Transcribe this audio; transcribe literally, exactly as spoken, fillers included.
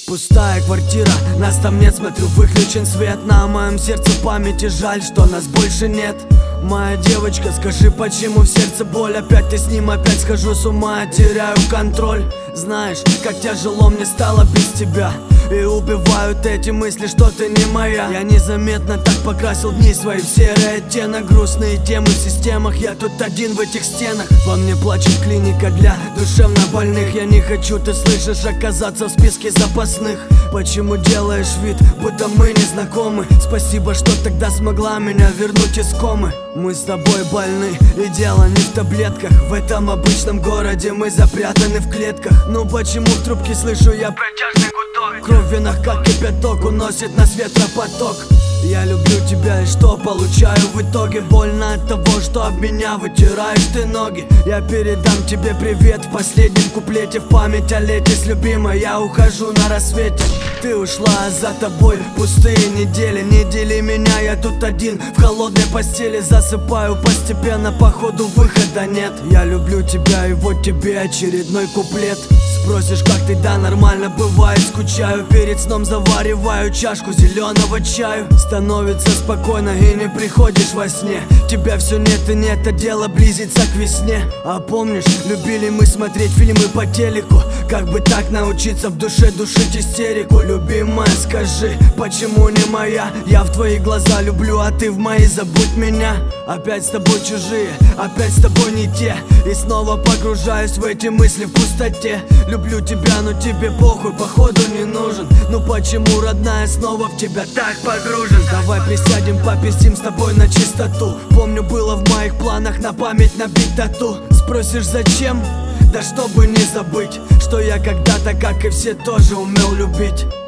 Пустая квартира, нас там нет, смотрю, выключен свет. На моем сердце памяти, жаль, что нас больше нет. Моя девочка, скажи, почему в сердце боль? Опять ты с ним, опять схожу с ума, теряю контроль. Знаешь, как тяжело мне стало без тебя, и убивают эти мысли, что ты не моя. Я незаметно так покрасил дни свои в серый оттенок. Грустные темы в системах, я тут один в этих стенах. Во мне плачет клиника для душевно больных. Я не хочу, ты слышишь, оказаться в списке запасных. Почему делаешь вид, будто мы не знакомы? Спасибо, что тогда смогла меня вернуть из комы. Мы с тобой больны, и дело не в таблетках. В этом обычном городе мы запрятаны в клетках. Ну почему в трубке слышу я протяжный гудок? Кровь в венах, как кипяток, уносит нас ветропоток. Я люблю тебя, и что получаю в итоге? Больно от того, что об меня вытираешь ты ноги. Я передам тебе привет в последнем куплете. В память о лете с любимой я ухожу на рассвете. Ты ушла, а за тобой пустые недели. Не дели меня, я тут один в холодной постели. Засыпаю постепенно, походу выхода нет. Я люблю тебя, и вот тебе очередной куплет. Спросишь, как ты, да нормально бывает, скучаю. Перед сном завариваю чашку зеленого чаю. Становится спокойно и не приходишь во сне. Тебя все нет и нет, а дело близится к весне. А помнишь, любили мы смотреть фильмы по телеку? Как бы так научиться в душе душить истерику? Любимая, скажи, почему не моя? Я в твои глаза люблю, а ты в мои забудь меня. Опять с тобой чужие, опять с тобой не те. И снова погружаюсь в эти мысли в пустоте. Люблю тебя, но тебе похуй, походу не нужен. Ну почему, родная, снова в тебя так погружен? Давай присядем, попиздим с тобой на чистоту. Помню, было в моих планах на память набить тату. Спросишь, зачем? Да чтобы не забыть, что я когда-то, как и все, тоже умел любить.